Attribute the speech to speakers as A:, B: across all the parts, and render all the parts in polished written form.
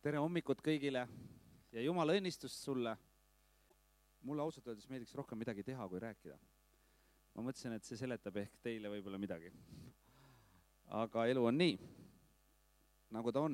A: Tere hommikut kõigile ja Jumala õnnistust sulle. Mulle ausalt öeldes meeldiks rohkem midagi teha, kui rääkida. Ma mõtlesin, et see seletab ehk teile võib-olla midagi. Aga elu on nii, nagu ta on.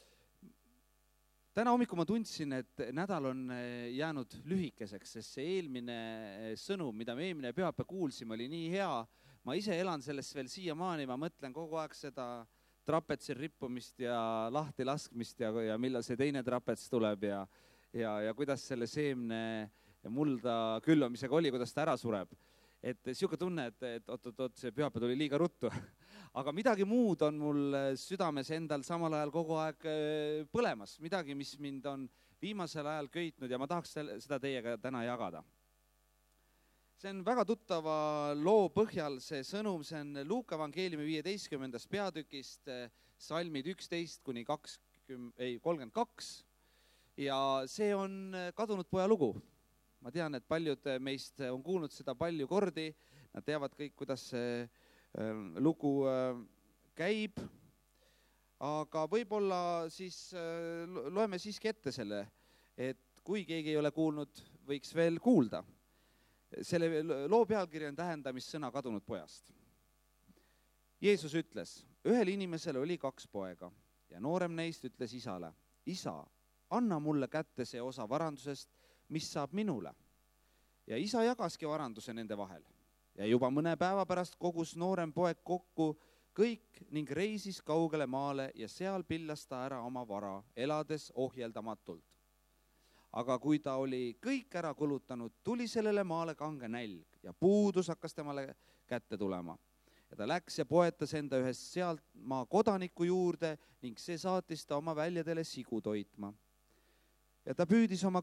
A: Täna hommikul ma tundsin, et nädal on jäänud lühikeseks, sest see eelmine sõnum, mida me eelmine pühapäev kuulsime, oli nii hea. Ma ise elan sellest veel siiamaani, ma mõtlen kogu aeg seda trapetsil rippumist ja lahti laskmist ja millal see teine trapets tuleb ja kuidas selle seemne mulda külvamisega oli, kuidas ta ära sureb. Et siuke tunne, et oot, see pühapäev tuli liiga ruttu. Aga midagi muud on mul südames endal samal ajal kogu aeg põlemas. Midagi, mis mind on viimasel ajal köitnud ja ma tahaks seda teiega täna jagada. See on väga tuttava loo põhjal see sõnum, see on Luuka evangeeliumi 15. peatükist, salmid 11 kuni 32 ja see on kadunud poja lugu. Ma tean, et paljud meist on kuulnud seda palju kordi, nad teavad kõik, kuidas see lugu käib, aga võib-olla siis loeme siiski ette selle, et kui keegi ei ole kuulnud, võiks veel kuulda. Selle loo pealkiri on tähendamissõna kadunud pojast. Jeesus ütles, ühel inimesel oli 2 poega ja noorem neist ütles isale, isa, anna mulle kätte see osa varandusest, mis saab minule. Ja isa jagaski varanduse nende vahel. Ja juba mõne päeva pärast kogus noorem poeg kokku kõik ning reisis kaugele maale ja seal pillas ta ära oma vara, elades ohjeldamatult. Aga kui ta oli kõik ära kulutanud, tuli sellele maale kange nälg ja puudus hakkas temale kätte tulema. Ja ta läks ja poetas enda ühest sealt maa kodaniku juurde ning see saatis ta oma väljadele sigu toitma. Ja ta püüdis oma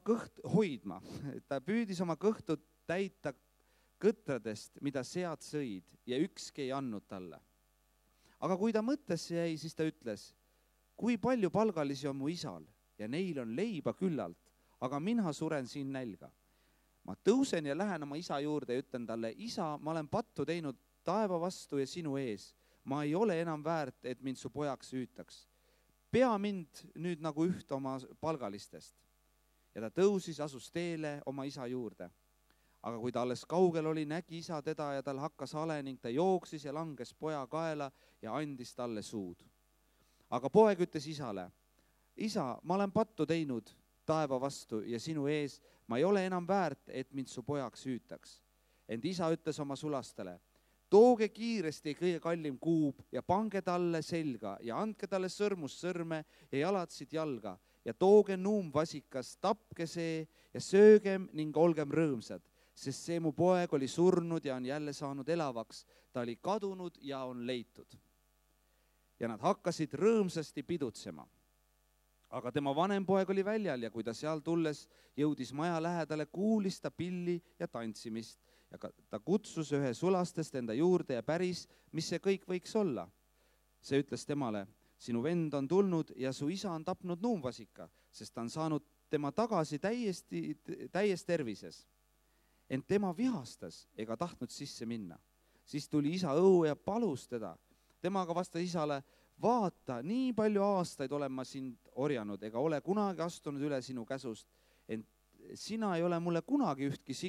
A: kõhtu täita kõtradest, mida sead sõid ja ükski ei andnud talle. Aga kui ta mõttesse jäi, siis ta ütles, kui palju palgalisi on mu isal ja neil on leiba küllalt, aga mina suren siin nälga. Ma tõusen ja lähen oma isa juurde ja ütlen talle, isa, ma olen pattu teinud taeva vastu ja sinu ees. Ma ei ole enam väärt, et mind su pojaks hüütaks. Pea mind nüüd nagu üht oma palgalistest. Ja ta tõusis, asus teele oma isa juurde. Aga kui ta alles kaugel oli, nägi isa teda ja tal hakkas hale ning ta jooksis ja langes poja kaela ja andis talle suud. Aga poeg ütles isale, isa, ma olen pattu teinud taeva vastu ja sinu ees, ma ei ole enam väärt, et mind su pojaks hüütaks. Ent isa ütles oma sulastele, tooge kiiresti kõige kallim kuub ja pange talle selga ja andke talle sõrmust sõrme ja jalatsid jalga ja tooge nuumvasikas, tapke see ja söögem ning olgem rõõmsad, sest see mu poeg oli surnud ja on jälle saanud elavaks, ta oli kadunud ja on leitud. Ja nad hakkasid rõõmsasti pidutsema. Aga tema vanem poeg oli väljal ja kui ta seal tulles jõudis maja lähedale, kuulis ta pilli ja tantsimist ja ta kutsus ühe sulastest enda juurde ja päris, mis see kõik võiks olla. See ütles temale, sinu vend on tulnud ja su isa on tapnud nuumvasika, sest ta on saanud tema tagasi täies tervises. Ent tema vihastas ega tahtnud sisse minna. Siis tuli isa õue ja palus teda. Tema aga vastas isale, vaata, nii palju aastaid olen ma sind orjanud, ega ole kunagi astunud üle sinu käsust, ent sina ei ole mulle kunagi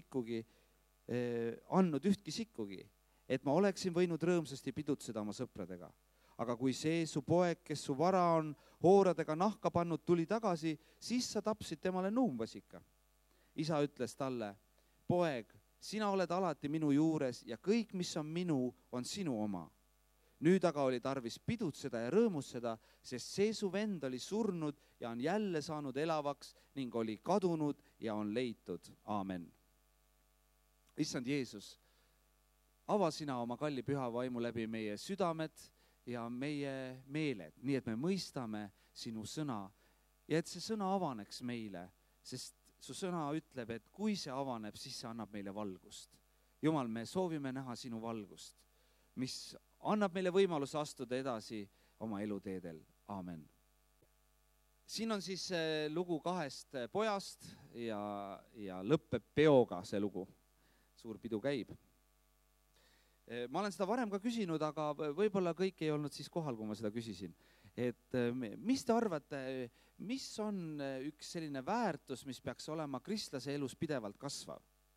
A: andnud ühtki sikkugi, et ma oleksin võinud rõõmsasti pidutseda oma sõpradega. Aga kui see su poeg, kes su vara on hooradega nahka pannud, tuli tagasi, siis sa tapsid temale nuumvasika. Isa ütles talle, poeg, sina oled alati minu juures ja kõik, mis on minu, on sinu oma. Nüüd aga oli tarvis pidutseda ja rõõmutseda, sest see su vend oli surnud ja on jälle saanud elavaks ning oli kadunud ja on leitud. Aamen. Issand Jeesus, ava sina oma kalli püha vaimu läbi meie südamed ja meie meeled, nii et me mõistame sinu sõna ja et see sõna avaneks meile, sest su sõna ütleb, et kui see avaneb, siis see annab meile valgust. Jumal, me soovime näha sinu valgust, mis annab meile võimaluse astuda edasi oma eluteedel. Aamen. Siin on siis lugu 2 pojast ja lõppeb peoga see lugu. Suur pidu käib. Ma olen seda varem ka küsinud, aga võib-olla kõik ei olnud siis kohal, kui ma seda küsisin. et mis te arvate, mis on üks selline väärtus, mis peaks olema kristlase elus pidevalt kasvav?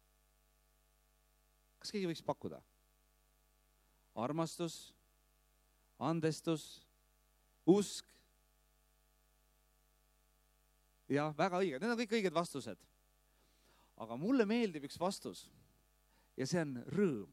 A: Kas keegi võiks pakkuda? Armastus, andestus, usk. Jah, väga õige, need on kõik õiged vastused. Aga mulle meeldib üks vastus ja see on rõõm.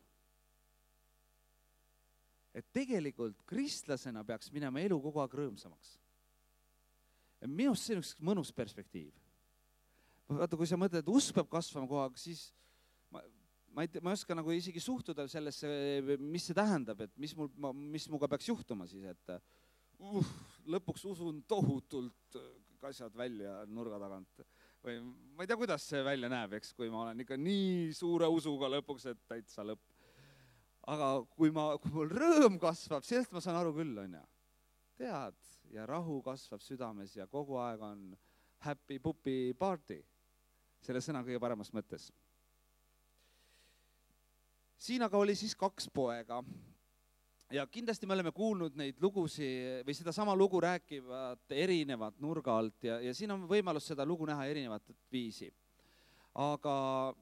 A: Et tegelikult kristlasena peaks minema elu kogu aeg rõõmsamaks. Minust see on üks mõnus perspektiiv. Vaata, kui sa mõtled, et usk peab kasvama kogu aeg, siis ma ei oska nagu isegi suhtuda sellesse, mis see tähendab, et mis muga peaks juhtuma siis, et lõpuks usun tohutult asjad välja nurga tagant. Või ma ei tea, kuidas see välja näeb, eks, kui ma olen ikka nii suure usuga lõpuks, et täitsa lõpp. Aga kui mul rõõm kasvab, sellest ma saan aru küll, on ja. Tead, ja rahu kasvab südames ja kogu aeg on happy puppy party. Selle sõna kõige paremas mõttes. Siin aga oli siis 2 poega. Ja kindlasti me oleme kuulnud neid lugusi või seda sama lugu rääkivad erinevad nurga alt ja siin on võimalus seda lugu näha erinevat viisi. Aga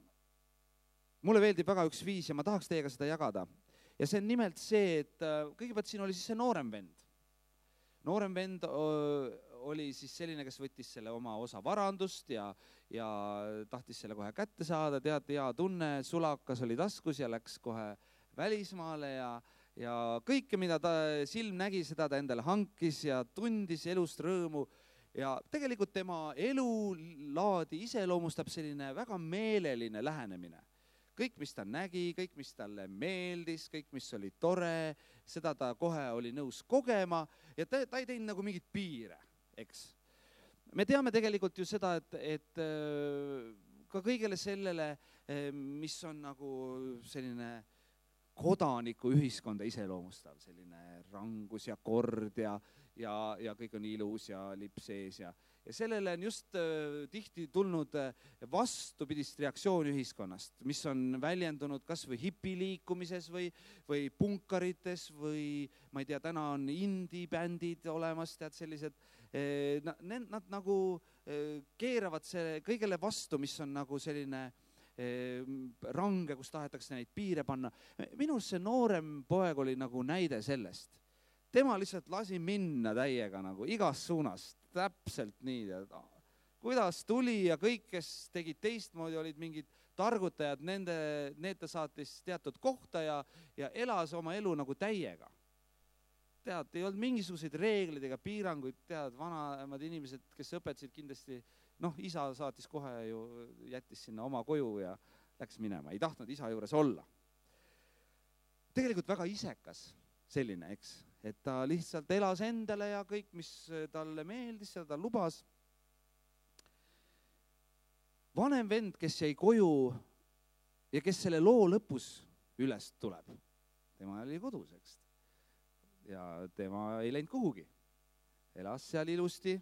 A: mulle meeldib väga üks viis ja ma tahaks teiega seda jagada. Ja see on nimelt see, et kõigepealt siin oli siis see noorem vend. Noorem vend oli siis selline, kes võttis selle oma osa varandust ja tahtis selle kohe kätte saada, teate, hea tunne, sulakas oli taskus ja läks kohe välismaale ja kõike, mida ta silm nägi, seda ta endale hankis ja tundis elust rõõmu. Ja tegelikult tema elulaadi iseloomustab selline väga meeleline lähenemine. Kõik, mis ta nägi, kõik, mis talle meeldis, kõik, mis oli tore, seda ta kohe oli nõus kogema ja ta ei teinud nagu mingit piire, eks. Me teame tegelikult ju seda, et ka kõigele sellele, mis on nagu selline kodaniku ühiskonda iseloomustav, selline rangus ja kord ja kõik on ilus ja lipp sees ja sellele on just tihti tulnud vastupidist reaktsiooni ühiskonnast, mis on väljendunud kas või hipiliikumises või punkarites või ma ei tea, täna on indie-bändid olemas, tead sellised, nad nagu keeravad kõigele vastu, mis on nagu selline range, kus tahetakse neid piire panna. Minul see noorem poeg oli nagu näide sellest. Tema lihtsalt lasi minna täiega nagu igast suunast, täpselt nii. Kuidas tuli ja kõik, kes tegid teistmoodi, olid mingid targutajad, need ta saatis teatud kohta ja elas oma elu nagu täiega. Tead, ei olnud mingisuguseid reegleid ega piiranguid, tead, vanemad inimesed, kes õpetasid kindlasti, isa saatis kohe ju, jättis sinna oma koju ja läks minema, ei tahtnud isa juures olla. Tegelikult väga isekas selline, eks, et ta lihtsalt elas endale ja kõik, mis talle meeldis, seda ta lubas. Vanem vend, kes jäi koju ja kes selle loo lõpus üles tuleb, tema oli kodus, eks. Ja tema ei läinud kuhugi, elas seal ilusti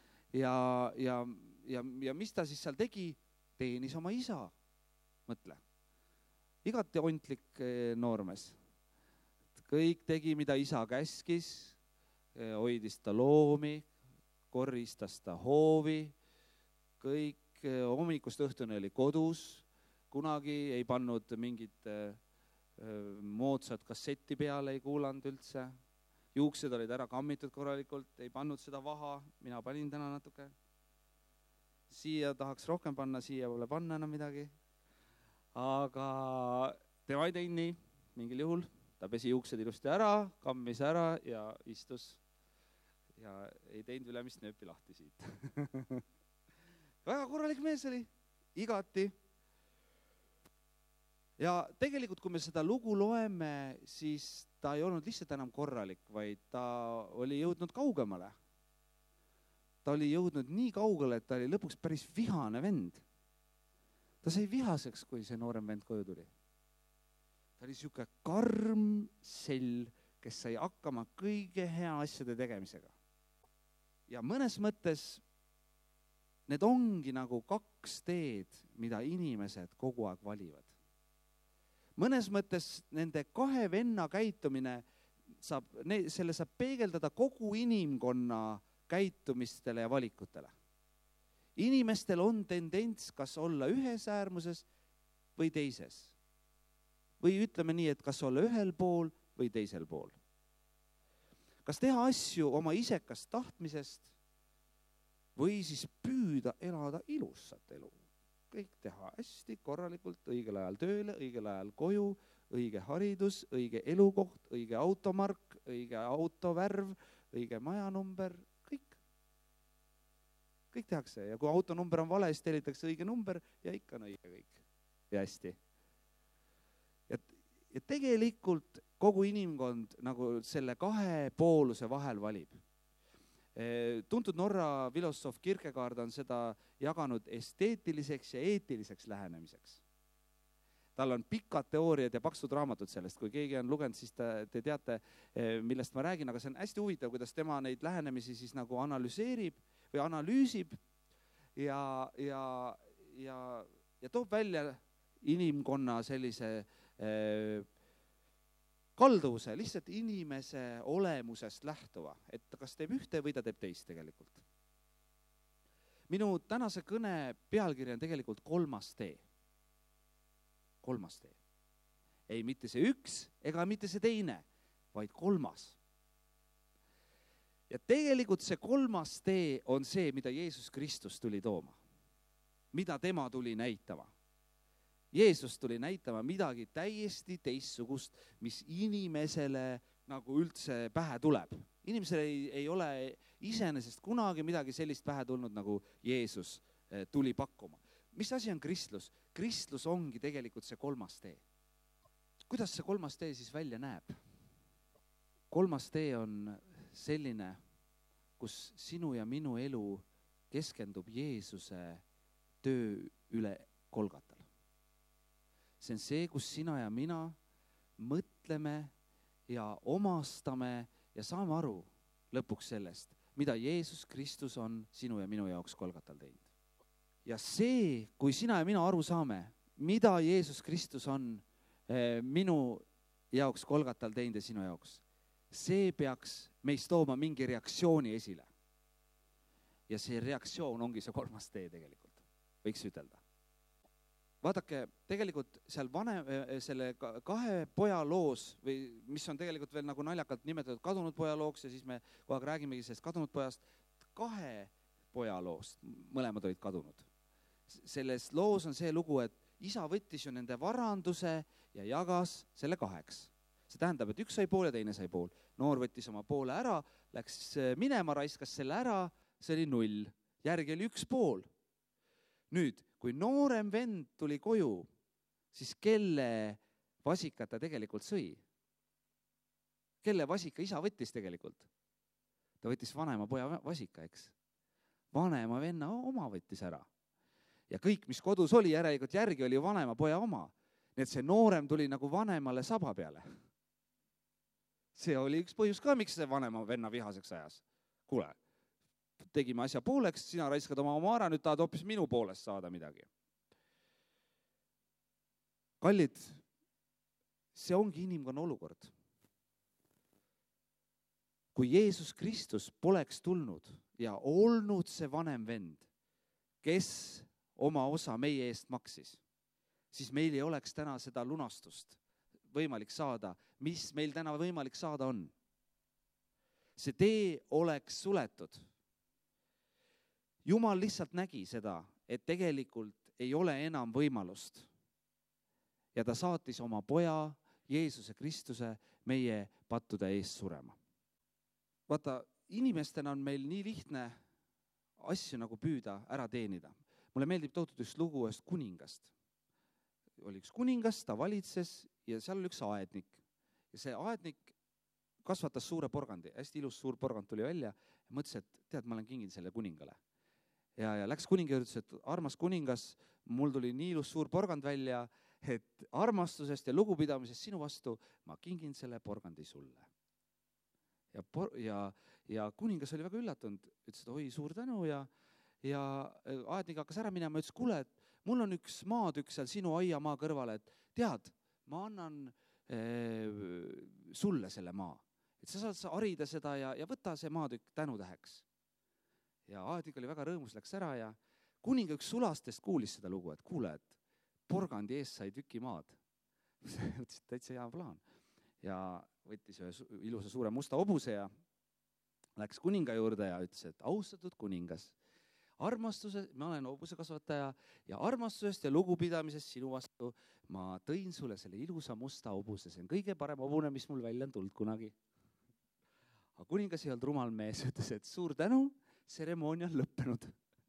A: ja mis ta siis seal tegi, teenis oma isa, mõtle. Igati ontlik noormes. Kõik tegi, mida isa käskis, hoidis ta loomi, korristas ta hoovi, kõik hommikust õhtuni oli kodus, kunagi ei pannud mingit moodsat kasseti peale, ei kuulanud üldse. Juuksed olid ära kammitud korralikult, ei pannud seda vaha, mina panin täna natuke. Siia tahaks rohkem panna, siia pole panna enam midagi. Aga tema ei teinud nii, mingil juhul. Ta pesi juuksed ilusti ära, kammis ära ja istus ja ei teinud ülemist nööpi lahti siit. Väga korralik mees oli, igati. Ja tegelikult, kui me seda lugu loeme, siis ta ei olnud lihtsalt enam korralik, vaid ta oli jõudnud kaugemale. Ta oli jõudnud nii kaugele, et ta oli lõpuks päris vihane vend. Ta sai vihaseks, kui see noorem vend koju tuli. Ta oli siuke karm sell, kes sai hakkama kõige hea asjade tegemisega. Ja mõnes mõttes need ongi nagu 2 teed, mida inimesed kogu aeg valivad. Mõnes mõttes nende 2 venna käitumine selle saab peegeldada kogu inimkonna käitumistele ja valikutele. Inimestel on tendents kas olla ühes äärmuses või teises. Või ütleme nii, et kas olla ühel pool või teisel pool. Kas teha asju oma isekast tahtmisest või siis püüda elada ilusat elu. Kõik teha hästi, korralikult, õigel ajal tööle, õigel ajal koju, õige haridus, õige elukoht, õige automark, õige autovärv, õige majanumber, kõik. Kõik tehakse ja kui autonumber on vale, siis tellitakse õige number ja ikka on õige kõik. Ja hästi. Ja tegelikult kogu inimkond nagu selle kahe pooluse vahel valib. Tuntud Norra filosoof Kierkegaard on seda jaganud esteetiliseks ja eetiliseks lähenemiseks. Tal on pikad teooriad ja paksud raamatud sellest. Kui keegi on lugenud, siis te teate, millest ma räägin, aga see on hästi huvitav, kuidas tema neid lähenemisi siis nagu analüüsib ja toob välja inimkonna sellise kalduvuse, lihtsalt inimese olemusest lähtuva, et kas teeb ühte või ta teeb teist tegelikult. Minu tänase kõne pealkiri on tegelikult 3. tee. 3. tee. Ei mitte see üks ega mitte see teine, vaid 3. Ja tegelikult see 3. tee on see, mida Jeesus Kristus tuli tooma. Mida tema tuli näitama. Jeesus tuli näitama midagi täiesti teistsugust, mis inimesele nagu üldse pähe tuleb. Inimesele ei ole iseenesest kunagi midagi sellist pähe tulnud, nagu Jeesus tuli pakkuma. Mis asi on kristlus? Kristlus ongi tegelikult see 3. tee. Kuidas see 3. tee siis välja näeb? 3. tee on selline, kus sinu ja minu elu keskendub Jeesuse töö üle Golgatal. See on see, kus sina ja mina mõtleme ja omastame ja saame aru lõpuks sellest, mida Jeesus Kristus on sinu ja minu jaoks Golgatal teinud. Ja see, kui sina ja mina aru saame, mida Jeesus Kristus on minu jaoks Golgatal teinud ja sinu jaoks, see peaks meist tooma mingi reaktsiooni esile. Ja see reaktsioon ongi see 3. tee tegelikult, võiks ütelda. Vaadake, tegelikult seal selle 2 poja loos, või mis on tegelikult veel nagu naljakalt nimetatud kadunud poja looks, ja siis me kogu aeg räägimegi sellest kadunud pojast, 2 poja loost, mõlemad olid kadunud. Selles loos on see lugu, et isa võttis ju nende varanduse ja jagas selle 2. See tähendab, et üks sai pool ja teine sai pool. Noor võttis oma poole ära, läks minema, raiskas selle ära, see oli 0. Järgi oli 1 pool. Nüüd, kui noorem vend tuli koju, siis kelle vasikat ta tegelikult sõi? Kelle vasika isa võttis tegelikult? Ta võttis vanema poja vasika, eks? Vanema venna oma võttis ära. Ja kõik, mis kodus oli, järelikult järgi oli vanema poja oma. Nii et see noorem tuli nagu vanemale saba peale. See oli üks põhjus ka, miks see vanema venna vihaseks ajas. Kuule, tegime asja pooleks, sina raiskad oma ära, nüüd tahad hoopis minu poolest saada midagi. Kallid, see ongi inimkonna olukord. Kui Jeesus Kristus poleks tulnud ja olnud see vanem vend, kes oma osa meie eest maksis, siis meil ei oleks täna seda lunastust võimalik saada, mis meil täna võimalik saada on. See tee oleks suletud. Jumal lihtsalt nägi seda, et tegelikult ei ole enam võimalust. Ja ta saatis oma poja, Jeesuse Kristuse, meie pattude ees surema. Vaata, inimestena on meil nii lihtne asju nagu püüda ära teenida. Mulle meeldib tohutult üks lugu ühest kuningast. Oli üks kuningas, ta valitses ja seal oli üks aednik. Ja see aednik kasvatas suure porgandi, hästi ilus suur porgand tuli välja ja mõtles, et tead, ma olen kinginud selle kuningale. Ja läks kuninga ja ütles, et armas kuningas, mul tuli nii ilus suur porgand välja, et armastusest ja lugupidamisest sinu vastu ma kingin selle porgandi sulle. Ja kuningas oli väga üllatunud, ütles, et oi, suur tänu ja aednik hakkas ära minema ja ütles, kuule, et mul on üks maatükk seal sinu aiamaa kõrvale, et tead, ma annan sulle selle maa. et sa saad harida seda ja võta see maatükk tänutäheks. Ja Aedik oli väga rõõmus, läks ära ja kuninga üks sulastest kuulis seda lugu, et kuule, et porgandi eest sai tüki maad. Mõtlesin, täitsa hea plaan. Ja võttis ühe ilusa suure musta hobuse ja läks kuninga juurde ja ütles, et austatud kuningas, ma olen hobusekasvataja ja armastusest ja lugupidamisest sinu vastu ma tõin sulle selle ilusa musta hobuse. See on kõige parem hobune, mis mul välja on tulnud kunagi. Aga kuningas ei olnud rumal mees, ütles, et suur tänu, tseremoonia on lõppenud.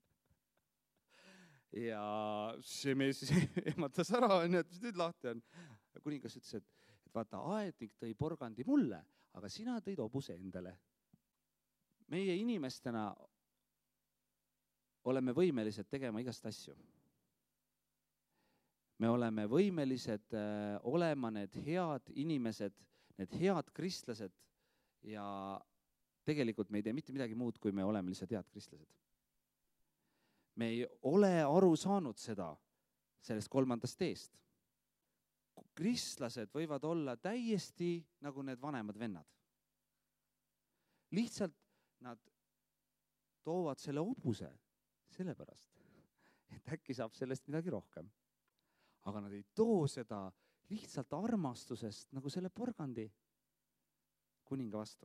A: Ja see mees ehmatas ära, et nüüd lahti on. Kuningas ütles, et vaata, Aedik tõi porgandi mulle, aga sina tõid hobuse endale. Meie inimestena oleme võimelised tegema igast asju. Me oleme võimelised olema need head inimesed, need head kristlased ja tegelikult me ei tee mitte midagi muud, kui me oleme lihtsalt head kristlased. Me ei ole aru saanud seda sellest 3. teest. Kristlased võivad olla täiesti nagu need vanemad vennad. Lihtsalt nad toovad selle hobuse sellepärast, et äkki saab sellest midagi rohkem. Aga nad ei too seda lihtsalt armastusest nagu selle porgandi kuninga vastu.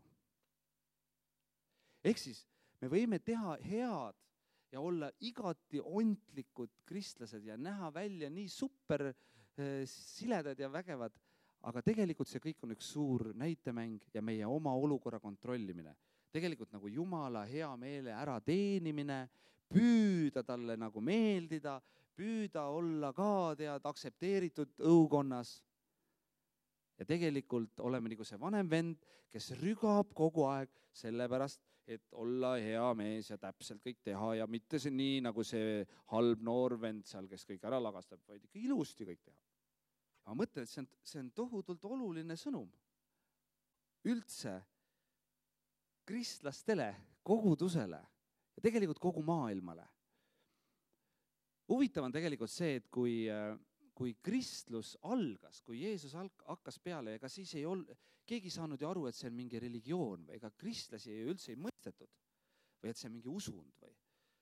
A: Ehk siis me võime teha head ja olla igati ontlikud kristlased ja näha välja nii super siledad ja vägevad, aga tegelikult see kõik on üks suur näitemäng ja meie oma olukorra kontrollimine. Tegelikult nagu Jumala hea meele ära teenimine, püüda talle nagu meeldida, püüda olla ka aktsepteeritud õukonnas. Ja tegelikult oleme nagu see vanem vend, kes rügab kogu aeg sellepärast, et olla hea mees ja täpselt kõik teha ja mitte see nii nagu see halb noor vend seal, kes kõik ära lagastab, vaid ikka ilusti kõik teha. Ma mõtlen, et see on tohutult oluline sõnum. Üldse kristlastele, kogudusele ja tegelikult kogu maailmale. Huvitav on tegelikult see, et kui kristlus algas, kui Jeesus hakkas peale, ega siis ei olnud, keegi saanud ju aru, et see on mingi religioon või ega kristlasi üldse ei mõistetud või et see on mingi usund või.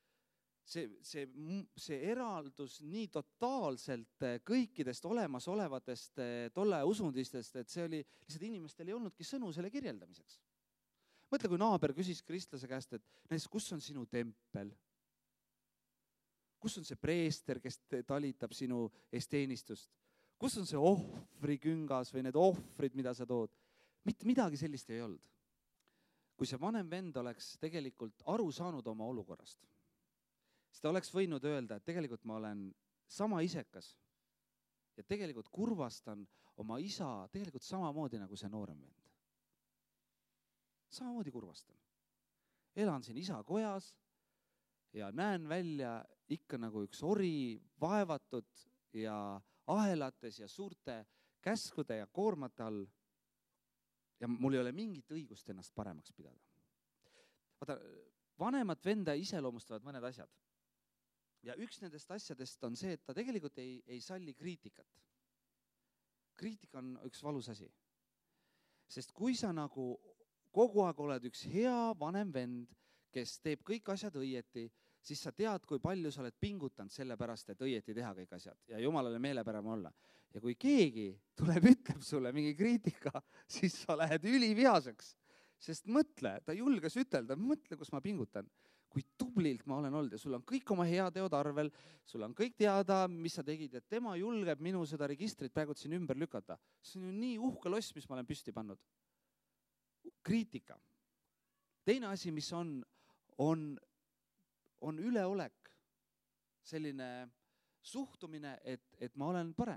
A: See eraldus nii totaalselt kõikidest olemasolevatest tolle usundistest, et see oli, lihtsalt inimestel ei olnudki sõnu selle kirjeldamiseks. Mõtle, kui naaber küsis kristlase käest, et näiteks, kus on sinu tempel? Kus on see preester, kes talitab sinu eesteenistust? Kus on see ohvriküngas või need ohvrid, mida sa tood? Mitte midagi sellist ei olnud. Kui see vanem vend oleks tegelikult aru saanud oma olukorrast, siis ta oleks võinud öelda, et tegelikult ma olen sama isekas ja tegelikult kurvastan oma isa tegelikult samamoodi nagu see noorem vend. Samamoodi kurvastan. Elan siin isa kojas ja näen välja ikka nagu üks ori vaevatud ja ahelates ja suurte käskude ja koormate all. Ja mul ei ole mingit õigust ennast paremaks pidada. Vaata, vanemat venda iseloomustavad mõned asjad. Ja üks nendest asjadest on see, et ta tegelikult ei salli kriitikat. Kriitika on üks valus asi. Sest kui sa nagu kogu aeg oled üks hea vanem vend, kes teeb kõik asjad õieti, siis sa tead, kui palju sa oled pingutanud selle pärast, et õieti teha kõik asjad ja Jumalale meelepärane olla. Ja kui keegi tuleb, ütleb sulle mingi kriitika, siis sa lähed ülivihaseks. Sest mõtle, ta julges ütelda, mõtle, kus ma pingutan. Kui tublilt ma olen olnud ja sul on kõik oma hea teod arvel, sul on kõik teada, mis sa tegid, et tema julgeb minu seda registrit praegu siin ümber lükata. See on ju nii uhke loss, mis ma olen püsti pannud. Kriitika. Teine asi, mis on üleolek, selline suhtumine, et ma olen parem.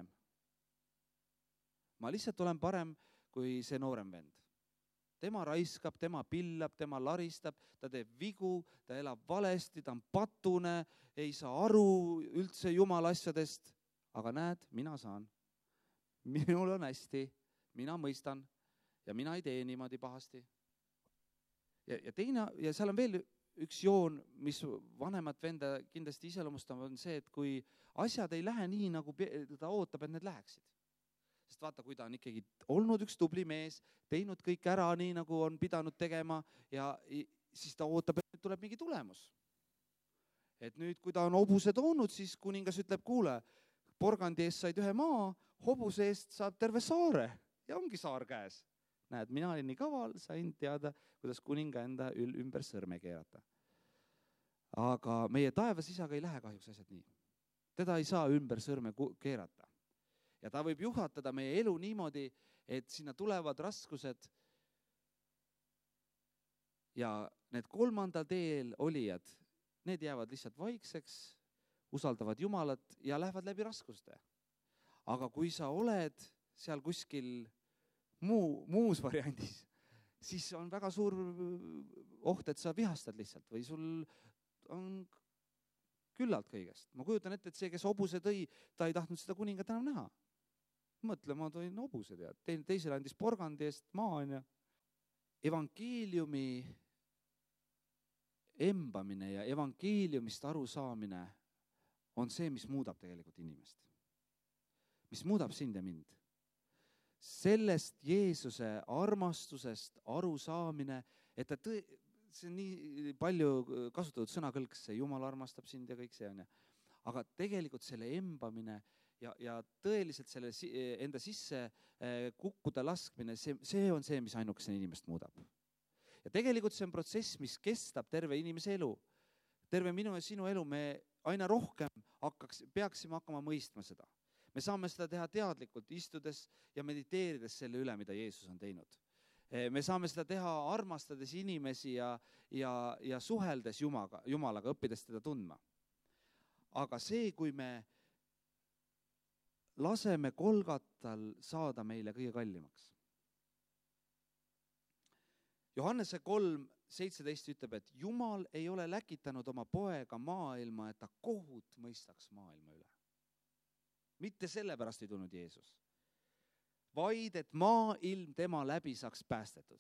A: Ma lihtsalt olen parem kui see noorem vend. Tema raiskab, tema pillab, tema laristab, ta teeb vigu, ta elab valesti, ta on patune, ei saa aru üldse Jumala asjadest. Aga näed, mina saan. Minul on hästi, mina mõistan ja mina ei tee niimoodi pahasti. Ja seal on veel üks joon, mis vanemat venda kindlasti iseloomustab, on see, et kui asjad ei lähe nii, nagu ta ootab, et need läheksid, sest vaata, kui ta on ikkagi olnud üks tubli mees, teinud kõik ära nii, nagu on pidanud tegema ja siis ta ootab, et tuleb mingi tulemus. Et nüüd, kui ta on hobuse toonud, siis kuningas ütleb, kuule, porgandi eest said ühe maa, hobuse eest saab terve saare ja ongi saar käes. Näed, mina olin nii kaval, sain teada, kuidas kuninga enda ümber sõrme keerata. Aga meie taevas isaga ei lähe kahjuks asjad nii. Teda ei saa ümber sõrme keerata. Ja ta võib juhatada meie elu niimoodi, et sinna tulevad raskused ja need kolmandal teel olijad, need jäävad lihtsalt vaikseks, usaldavad Jumalat ja lähevad läbi raskuste. Aga kui sa oled seal kuskil muus variandis, siis on väga suur oht, et sa vihastad lihtsalt või sul on küllalt kõigest. Ma kujutan ette, et see, kes hobuse tõi, ta ei tahtnud seda kuningat enam näha. Mõtle, ma tõin hobuse, teisele andis porgandi eest maa. Evangeeliumi embamine ja evangeeliumist aru saamine on see, mis muudab tegelikult inimest. Mis muudab sind ja mind. Sellest Jeesuse armastusest aru saamine, et see on nii palju kasutatud sõnakõlks, see Jumal armastab sind ja kõik see on. Aga tegelikult selle embamine ja tõeliselt selle enda sisse kukkuda laskmine, see on see, mis ainukese inimest muudab. Ja tegelikult see on protsess, mis kestab terve inimese elu. Terve minu ja sinu elu me aina rohkem peaksime hakkama mõistma seda. Me saame seda teha teadlikult, istudes ja mediteerides selle üle, mida Jeesus on teinud. Me saame seda teha armastades inimesi ja suheldes Jumalaga, õppides teda tundma. Aga see, kui me laseme Golgatal saada meile kõige kallimaks. Johannese 3:17 ütleb, et Jumal ei ole läkitanud oma poega maailma, et ta kohut mõistaks maailma üle. Mitte sellepärast ei tulnud Jeesus, vaid et maailm tema läbi saaks päästetud.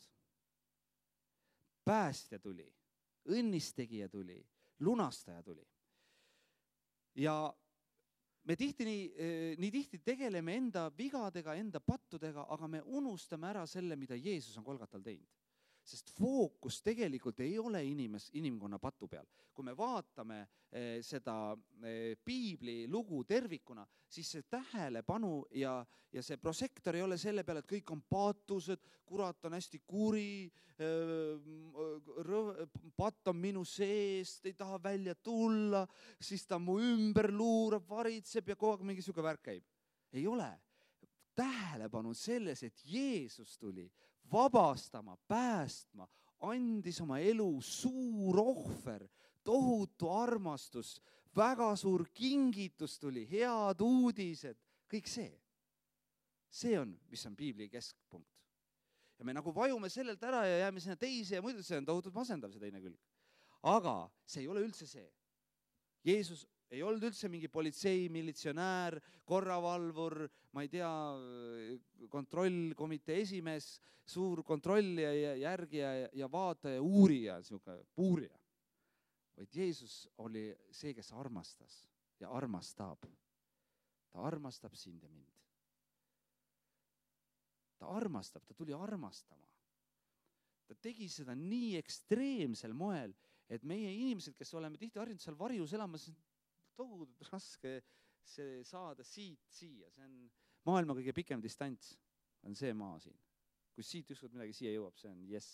A: Päästja tuli, õnnistegija tuli, lunastaja tuli. Ja me nii tihti tegeleme enda vigadega, enda pattudega, aga me unustame ära selle, mida Jeesus on Golgatal teinud. Sest fookus tegelikult ei ole inimkonna patu peal. Kui me vaatame seda piibli lugu tervikuna, siis see tähelepanu ja see prosektor ei ole selle peale, et kõik on patused, kurat on hästi kuri, patt on minu seest, ei taha välja tulla, siis ta mu ümber luurab, varitseb ja kogu aeg mingi siuke värk käib. Ei ole. Tähelepanu on selles, et Jeesus tuli vabastama, päästma, andis oma elu, suur ohver, tohutu armastus, väga suur kingitus tuli, head uudised, kõik see. See on, mis on piibli keskpunkt. Ja me nagu vajume sellelt ära ja jääme sinna teise ja muidu see on tohutult masendav see teine külg. Aga see ei ole üldse see. Jeesus ei olnud üldse mingi politsei, militsionäär, korravalvur, ma ei tea, kontrollkomitee esimees, suur kontrollija ja järgija ja vaataja, uurija, siuke puurija. Vaid Jeesus oli see, kes armastas ja armastab. Ta armastab sind ja mind. Ta armastab, ta tuli armastama. Ta tegi seda nii ekstreemsel moel, et meie inimesed, kes oleme tihti harjunud seal varjus elamas, tohutult raske see saada siit siia. See on maailma kõige pikem distants, on see maa siin. Kui siit ükskord midagi siia jõuab, see on yes.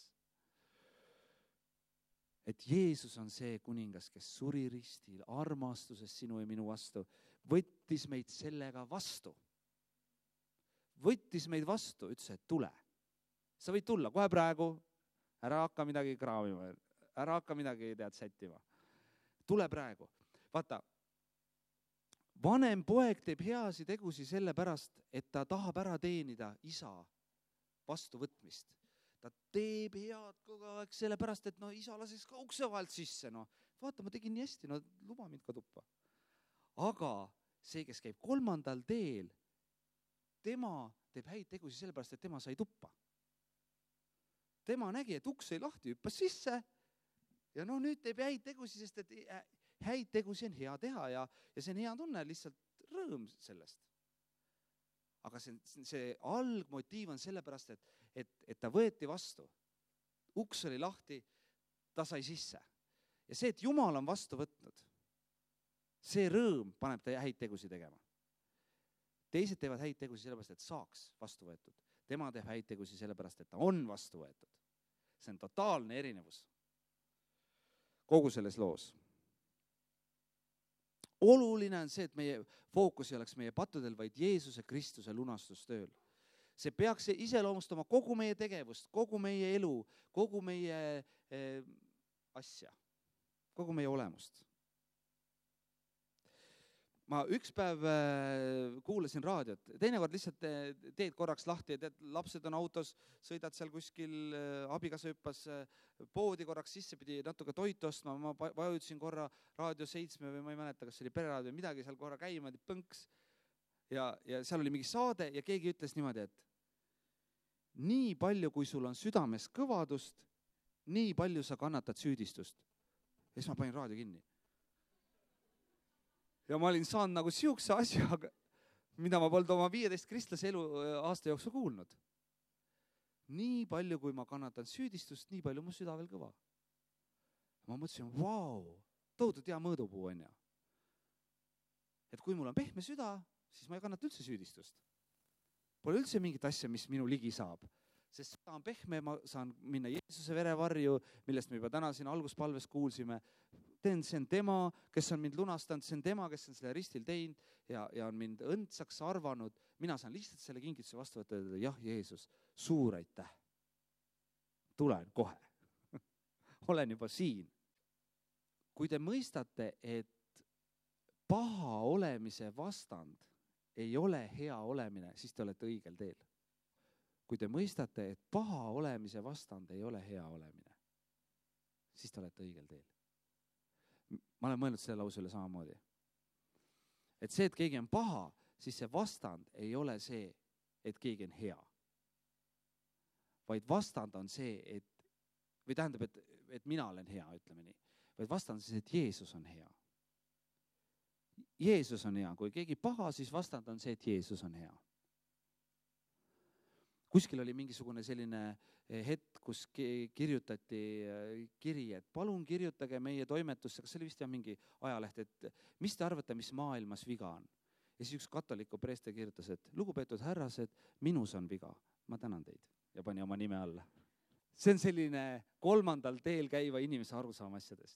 A: Et Jeesus on see kuningas, kes suri ristil armastuses sinu ja minu vastu, võttis meid sellega vastu. Võttis meid vastu, ütles, et tule. Sa võid tulla kohe praegu, ära hakka midagi kraamima, ära hakka midagi sättima. Tule praegu. Vaata, vanem poeg teeb heasi tegusi sellepärast, et ta tahab ära teenida isa vastuvõtmist. Ta teeb head kogu aeg sellepärast, et isa laseks ka ukse vahelt sisse. Vaata, ma tegin nii hästi, luba mind ka tuppa. Aga see, kes käib kolmandal teel, tema teeb häid tegusi sellepärast, et tema sai tuppa. Tema nägi, et uks ei lahti, hüppas sisse ja nüüd teeb häid tegusi, sest et häid tegusi on hea teha ja see on hea tunne, lihtsalt rõõm sellest. aga see algmotiiv on sellepärast, et ta võeti vastu. Uks oli lahti, ta sai sisse. Ja see, et Jumal on vastu võtnud, see rõõm paneb ta häid tegusid tegema. Teised teevad häid tegusid sellepärast, et saaks vastu võetud. Tema teeb häid tegusid sellepärast, et ta on vastu võetud. See on totaalne erinevus kogu selles loos. Oluline on see, et meie fookus ei oleks meie pattudel, vaid Jeesuse Kristuse lunastustööl. See peaks iseloomustama kogu meie tegevust, kogu meie elu, kogu meie asja, kogu meie olemust. Ma üks päev kuulasin raadiot, teinekord lihtsalt teed korraks lahti, et lapsed on autos, sõidad seal kuskil, abigas hüppas poodi korraks sisse, pidi natuke toitu ostma, ma vajutasin korra Raadio 7 või ma ei mäleta, kas see oli pereraadio või midagi seal korra käima, põnks ja seal oli mingi saade ja keegi ütles niimoodi, et nii palju, kui sul on südames kõvadust, nii palju sa kannatad süüdistust. Ja siis ma panin raadio kinni. Ja ma olin saanud nagu siukse asja, mida ma polnud oma 15 kristlase elu aasta jooksul kuulnud. Nii palju, kui ma kannatan süüdistust, nii palju mu süda veel kõva. Ma mõtlesin, vau, tohutult hea mõõdupuu on ja. Et kui mul on pehme süda, siis ma ei kannata üldse süüdistust. Pole üldse mingit asja, mis minu ligi saab. Sest süda on pehme, ma saan minna Jeesuse verevarju, millest me juba täna siin alguspalves kuulsime. See on tema, kes on mind lunastanud, see on tema, kes on selle ristil teinud ja on mind õndsaks arvanud. Mina saan lihtsalt selle kingituse vastu võtta ja jah, Jeesus, suur aitäh. Tulen kohe. Olen juba siin. Kui te mõistate, et paha olemise vastand ei ole hea olemine, siis te olete õigel teel. Kui te mõistate, et paha olemise vastand ei ole hea olemine, siis te olete õigel teel. Ma olen mõelnud selle lause üle samamoodi. Et see, et keegi on paha, siis see vastand ei ole see, et keegi on hea. Vaid vastand on see, või tähendab, et mina olen hea, ütleme nii. Vaid vastand on see, et Jeesus on hea. Jeesus on hea. Kui keegi paha, siis vastand on see, et Jeesus on hea. Kuskil oli mingisugune selline hetk, kus kirjutati kiri, et palun kirjutage meie toimetusse, kas see oli vist mingi ajaleht, et mis te arvate, mis maailmas viga on? Ja siis üks katoliku preester kirjutas, et lugupeetud härrased, minus on viga, ma tänan teid ja pani oma nime alla. See on selline 3. teel käiva inimese arusaam asjadest.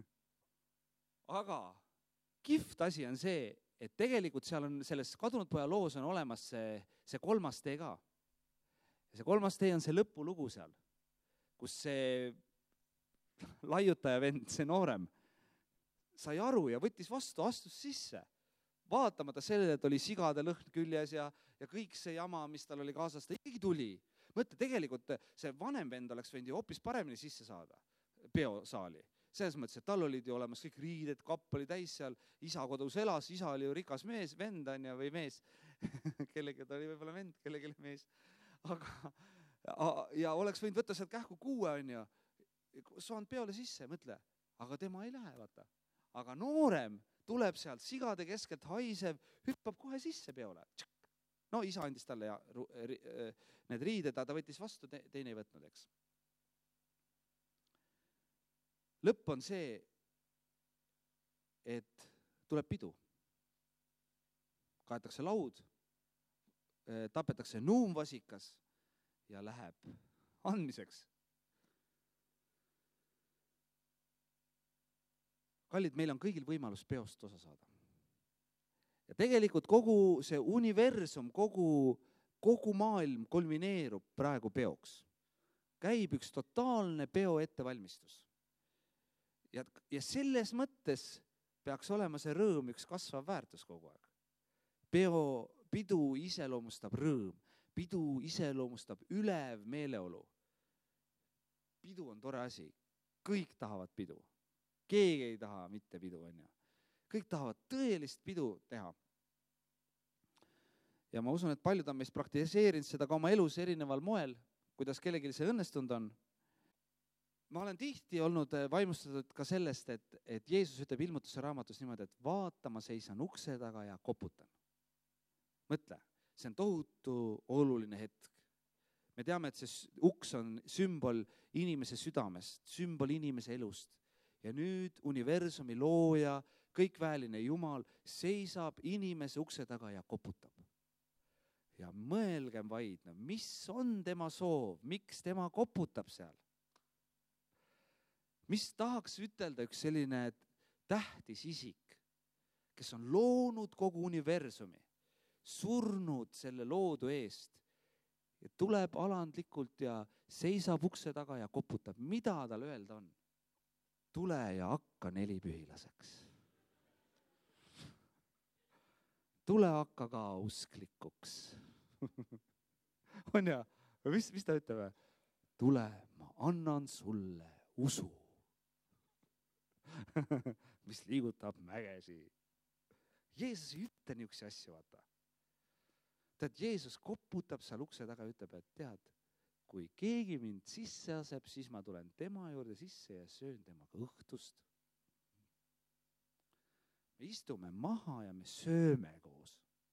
A: Aga kihvt asi on see, et tegelikult seal on selles kadunud poja loos on olemas see 3. tee ka. Ja see 3. tee on see lõpulugu seal, kus see laiutaja vend, see noorem, sai aru ja võttis vastu, astus sisse. Vaatamata sellele, et oli sigade lõhn küljes ja kõik see jama, mis tal oli kaasas, ta ikkagi tuli. Mõtle, tegelikult see vanem vend oleks võinud ju hoopis paremini sisse saada peosaali. Selles mõttes, et tal olid ju olemas kõik riided, kapp oli täis seal, isa kodus elas, isa oli ju rikas mees, vend on ja, või mees, kellegi ta oli võib-olla vend, kellegi mees. Ja oleks võinud võtta sealt kähku 6 on ja saanud peole sisse, mõtle, aga tema ei lähe, vaata. Aga noorem tuleb sealt sigade keskelt haisev, hüppab kohe sisse peole. No isa andis talle ja need riided, ta võttis vastu, teine ei võtnud, eks. Lõpp on see, et tuleb pidu. Kaetakse laud, tapetakse nuumvasikas ja läheb andmiseks. Kallid, meil on kõigil võimalus peost osa saada. Ja tegelikult kogu see universum, kogu maailm kulmineerub praegu peoks. Käib üks totaalne peo ettevalmistus. Ja selles mõttes peaks olema see rõõm üks kasvav väärtus kogu aeg. Pidu iseloomustab rõõm, pidu iseloomustab ülev meeleolu. Pidu on tore asi, kõik tahavad pidu. Keegi ei taha mitte pidu, on ju. Kõik tahavad tõelist pidu teha. Ja ma usun, et paljud on meist praktiseerinud seda ka oma elus erineval moel, kuidas kellelgi see õnnestunud on. Ma olen tihti olnud vaimustatud ka sellest, et Jeesus ütleb ilmutuse raamatus niimoodi, et vaata, ma seisan ukse taga ja koputan. Mõtle, see on tohutu oluline hetk. Me teame, et see uks on sümbol inimese südamest, sümbol inimese elust. Ja nüüd universumi looja, kõikväeline Jumal seisab inimese ukse taga ja koputab. Ja mõelgem vaid, mis on tema soov, miks tema koputab seal? Mis tahaks ütelda üks selline tähtis isik, kes on loonud kogu universumi, surnud selle loodu eest ja tuleb alandlikult ja seisab ukse taga ja koputab. Mida tal öelda on? Tule ja hakka nelipühilaseks. Tule hakka ka usklikuks. On ja? Mis ta ütleb? Tule, ma annan sulle usu. Mis liigutab mägesi. Jeesus ei ütle niisuguse asju, vaata. Tead, Jeesus koputab seal ukse taga ja ütleb, et tead, kui keegi mind sisse aseb, siis ma tulen tema juurde sisse ja söön temaga õhtust. Me istume maha ja me sööme koos.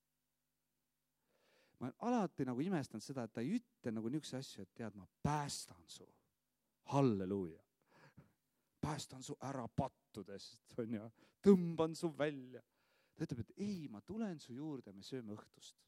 A: Ma alati nagu imestan seda, et ta ei ütle nagu niisuguse asju, et tead, ma päästan su. Halleluuja. Päästan su ära pattudest, on ja, tõmban su välja. Ta ütleb, et ei, ma tulen su juurde ja me sööme õhtust.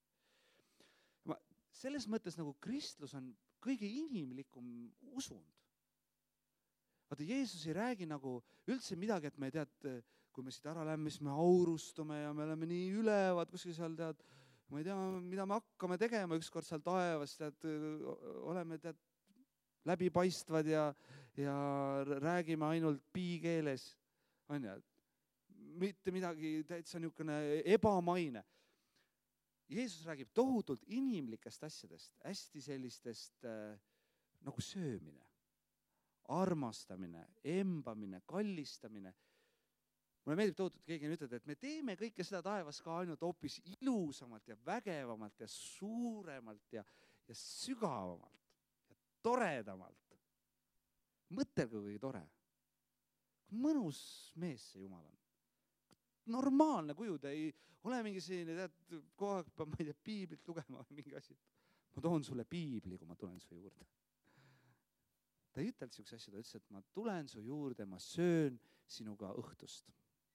A: Selles mõttes nagu kristlus on kõige inimlikum usund. Vaata, Jeesus ei räägi nagu üldse midagi, et me tead, kui me siit ära lähme, siis me aurustume ja me oleme nii ülevad, kuskil seal tead, ma ei tea, mida me hakkame tegema ükskord seal taevas, tead, oleme tead läbipaistvad ja räägime ainult piikeeles, on ja, mitte midagi täitsa niisugune ebamaine. Jeesus räägib tohutult inimlikest asjadest, hästi sellistest nagu söömine, armastamine, embamine, kallistamine. Mulle meeldib tohutult, keegi ütleb, et me teeme kõike seda taevas ka ainult hoopis ilusamalt ja vägevamalt ja suuremalt ja sügavamalt ja toredamalt. Mõtelge, kui tore. Mõnus mees see Jumal on. Normaalne kuju, ta ei ole mingi selline, tead, kogu aeg peab, ma ei tea, piiblit lugema või mingi asi. Ma toon sulle piibli, kui ma tulen su juurde. Ta ei ütelnud niisuguse asja, ta ütles, et ma tulen su juurde, ma söön sinuga õhtust.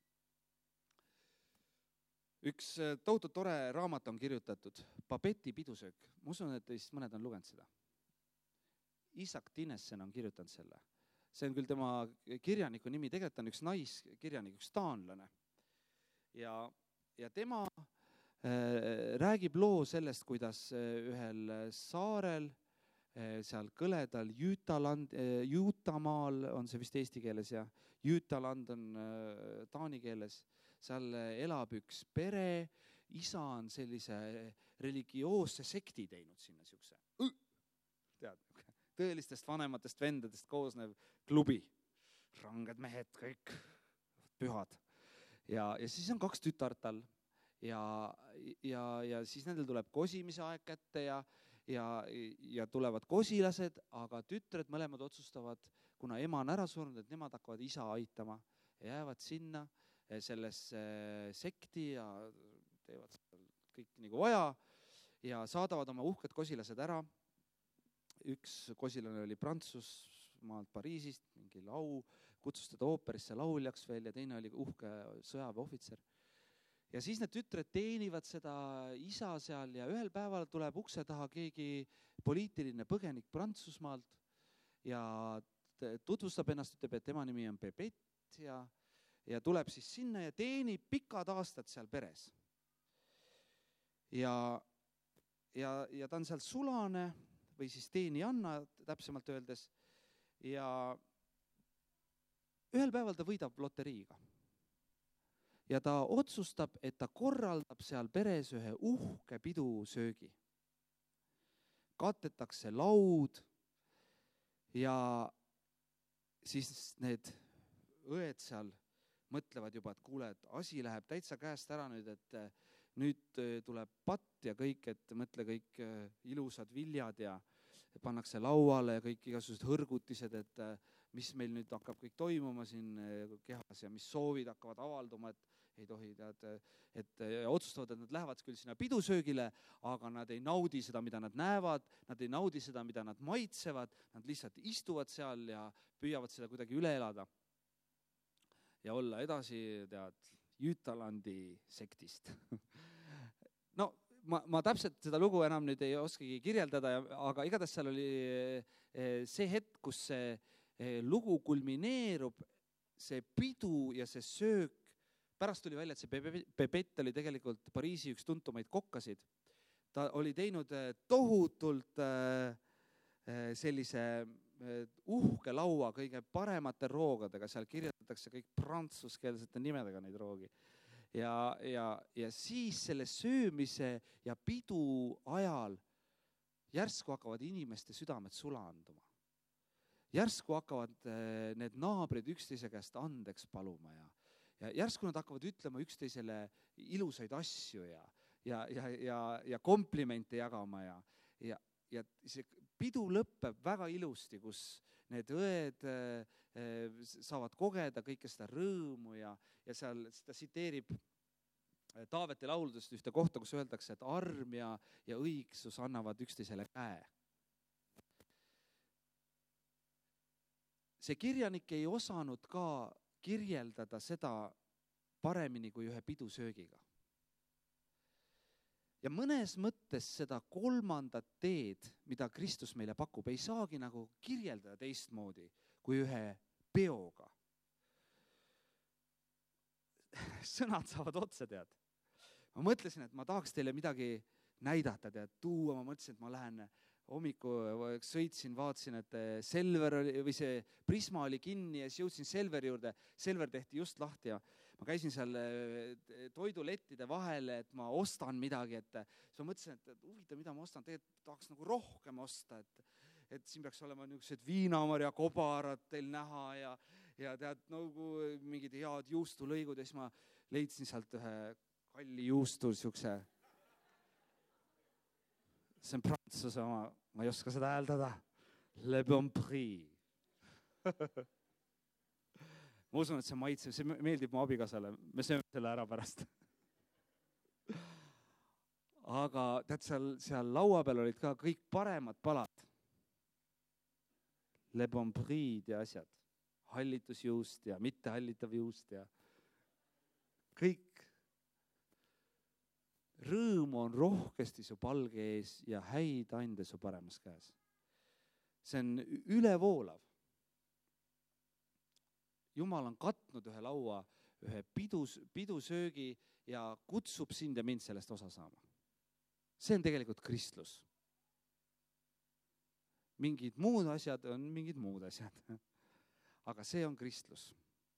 A: Üks tohutult tore raamat on kirjutatud, Babeti pidusöök. Ma usun, et teist mõned on lugenud seda. Isaac Dinesen on kirjutanud selle. See on küll tema kirjaniku nimi, tegelikult on üks naiskirjanik, üks taanlane. Ja tema räägib loo sellest, kuidas ühel saarel, seal kõledal Jutamaal on see vist eesti keeles ja Jütaland on taani keeles, seal elab üks pere, isa on sellise religioosse sekti teinud sinna siukse, tead, tõelistest vanematest vendadest koosnev klubi, ranged mehed kõik, pühad. Ja siis on 2 tütart tal ja siis nendel tuleb kosimise aeg kätte ja tulevad kosilased, aga tütred mõlemad otsustavad, kuna ema on ära surnud, et nemad hakkavad isa aitama ja jäävad sinna sellesse sekti ja teevad kõik nagu vaja ja saadavad oma uhked kosilased ära. Üks kosilane oli Prantsusmaalt Pariisist, mingi kutsus teda ooperisse lauljaks veel ja teine oli uhke sõjaväeohvitser. Ja siis need tütred teenivad seda isa seal ja ühel päeval tuleb ukse taha keegi poliitiline põgenik Prantsusmaalt ja tutvustab ennast, ütleb, et tema nimi on Babette ja tuleb siis sinna ja teenib pikad aastad seal peres. Ja ta on seal sulane või siis teenijanna täpsemalt öeldes ja ühel päeval ta võidab loteriiga ja ta otsustab, et ta korraldab seal peres ühe uhke pidusöögi. Katetakse laud ja siis need õed seal mõtlevad juba, et kuule, et asi läheb täitsa käest ära nüüd, et nüüd tuleb patt ja kõik, et mõtle kõik ilusad viljad ja pannakse lauale ja kõik igasugused hõrgutised, et mis meil nüüd hakkab kõik toimuma siin kehas ja mis soovid hakkavad avalduma, ei tohi, et otsustavad, et nad lähevad küll sinna pidusöögile, aga nad ei naudi seda, mida nad näevad, nad ei naudi seda, mida nad maitsevad, nad lihtsalt istuvad seal ja püüavad seda kuidagi üle elada ja olla edasi, Jütalandi sektist. No ma täpselt seda lugu enam nüüd ei oskagi kirjeldada, aga igatahes seal oli see hetk, kus see lugu kulmineerub, see pidu ja see söök. Pärast tuli välja, et see Pepette oli tegelikult Pariisi üks tuntumaid kokkasid. Ta oli teinud tohutult sellise uhke laua kõige paremate roogadega, seal kirjeldatakse kõik prantsuskeelsete nimedega neid roogi. Ja siis selle söömise ja pidu ajal järsku hakkavad inimeste südamed sulanduma. Järsku hakkavad need naabrid üksteise käest andeks paluma ja järsku nad hakkavad ütlema üksteisele ilusaid asju ja komplimente jagama ja see pidu lõpeb väga ilusti, kus need õed saavad kogeda kõike seda rõõmu ja seal ta tsiteerib Taaveti lauludest ühte kohta, kus öeldakse, et arm ja õigsus annavad üksteisele käe. See kirjanik ei osanud ka kirjeldada seda paremini kui ühe pidusöögiga. Ja mõnes mõttes seda kolmandat teed, mida Kristus meile pakub, ei saagi nagu kirjeldada teistmoodi kui ühe peoga. Sõnad saavad otsa, tead. Ma mõtlesin, et ma tahaks teile midagi näidata, tuua, ma mõtlesin, et ma lähen hommiku, sõitsin, vaatasin, et Selver või see Prisma oli kinni ja siis jõudsin Selveri juurde. Selver tehti just lahti ja ma käisin seal toidulettide vahele, et ma ostan midagi, et siis ma mõtlesin, et huvitav, mida ma ostan, tegelikult tahaks nagu rohkem osta, et siin peaks olema niisugused viinamarja kobarad teil näha ja tead, nagu mingid head juustulõigud ja siis ma leidsin sealt ühe kalli juustu, niisuguse. See on prantsuse oma, ma ei oska seda hääldada. Le Bon Prix. Ma usun, et see maitseb, see meeldib mu abikasale. Me sööme selle ära pärast. Aga tead, seal laua peal olid ka kõik paremad palad. Le Bon Prix ja asjad. Hallitusjuust ja mittehallitav juust ja kõik. Rõõm on rohkesti su palge ees ja häid ande su paremas käes. See on ülevoolav. Jumal on katnud ühe laua, ühe pidusöögi ja kutsub sind ja mind sellest osa saama. See on tegelikult kristlus. Mingid muud asjad on mingid muud asjad. Aga see on kristlus.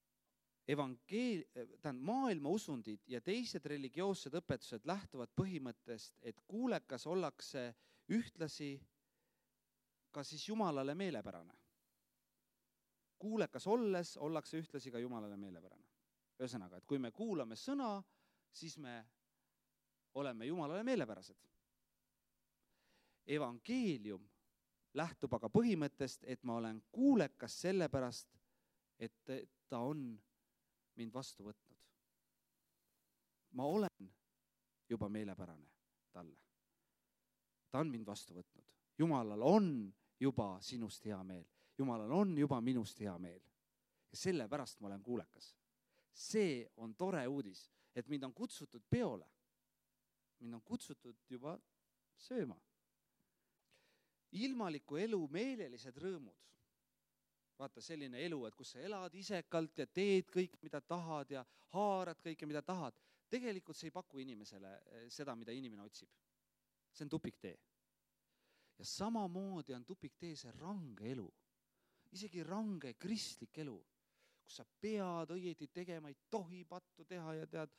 A: Maailma usundid ja teised religioossed õpetused lähtuvad põhimõttest, et kuulekas ollakse ühtlasi ka siis Jumalale meelepärane. Kuulekas olles ollakse ühtlasi ka Jumalale meelepärane. Ühesõnaga, et kui me kuulame sõna, siis me oleme Jumalale meelepärased. Evangeelium lähtub aga põhimõttest, et ma olen kuulekas sellepärast, et ta on mind vastu võtnud. Ma olen juba meelepärane talle. Ta on mind vastu võtnud. Jumalal on juba sinust hea meel. Jumalal on juba minust hea meel. Ja sellepärast ma olen kuulekas. See on tore uudis, et mind on kutsutud peole. Mind on kutsutud juba sööma. Ilmaliku elu meelelised rõõmud. Vaata selline elu, et kus sa elad isekalt ja teed kõik, mida tahad ja haarad kõike, mida tahad. Tegelikult see ei paku inimesele seda, mida inimene otsib. See on tupiktee. Ja samamoodi on tupiktee see range elu. Isegi range kristlik elu, kus sa pead õieti tegema, ei tohi pattu teha ja tead,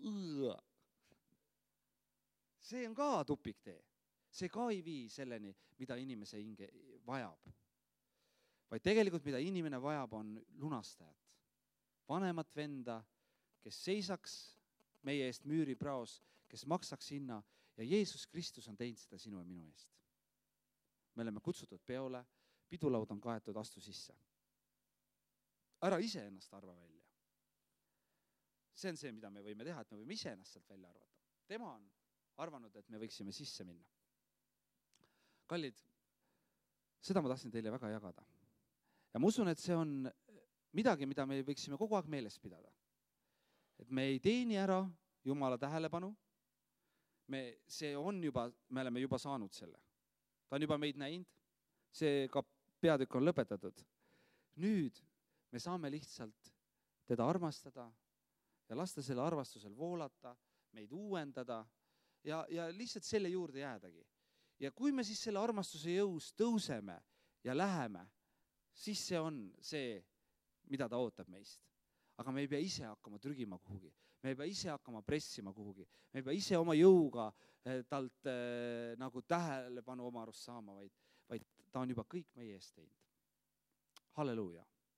A: see on ka tupiktee. See ka ei vii selleni, mida inimese hinge vajab. Vaid tegelikult, mida inimene vajab, on lunastajat. Vanemat venda, kes seisaks meie eest müüripraos, kes maksaks hinna ja Jeesus Kristus on teinud seda sinu ja minu eest. Me oleme kutsutud peole, pidulaud on kaetud, astu sisse. Ära ise ennast arva välja. see on see, mida me võime teha, et me võime ise ennast sealt välja arvata. Tema on arvanud, et me võiksime sisse minna. Kallid, seda ma tahtsin teile väga jagada. Ja ma usun, et see on midagi, mida me võiksime kogu aeg meeles pidada. Et me ei teeni ära Jumala tähelepanu, me oleme juba saanud selle. Ta on juba meid näinud, see ka peatükk on lõpetatud. Nüüd me saame lihtsalt teda armastada ja lasta selle arvastusel voolata, meid uuendada ja lihtsalt selle juurde jäädagi. Ja kui me siis selle armastuse jõus tõuseme ja läheme, siis see on see, mida ta ootab meist. Aga me ei pea ise hakkama trügima kuhugi. Me ei pea ise hakkama pressima kuhugi. Me ei pea ise oma jõuga talt nagu tähelepanu oma arust saama, vaid ta on juba kõik meie eest teinud. Halleluuja.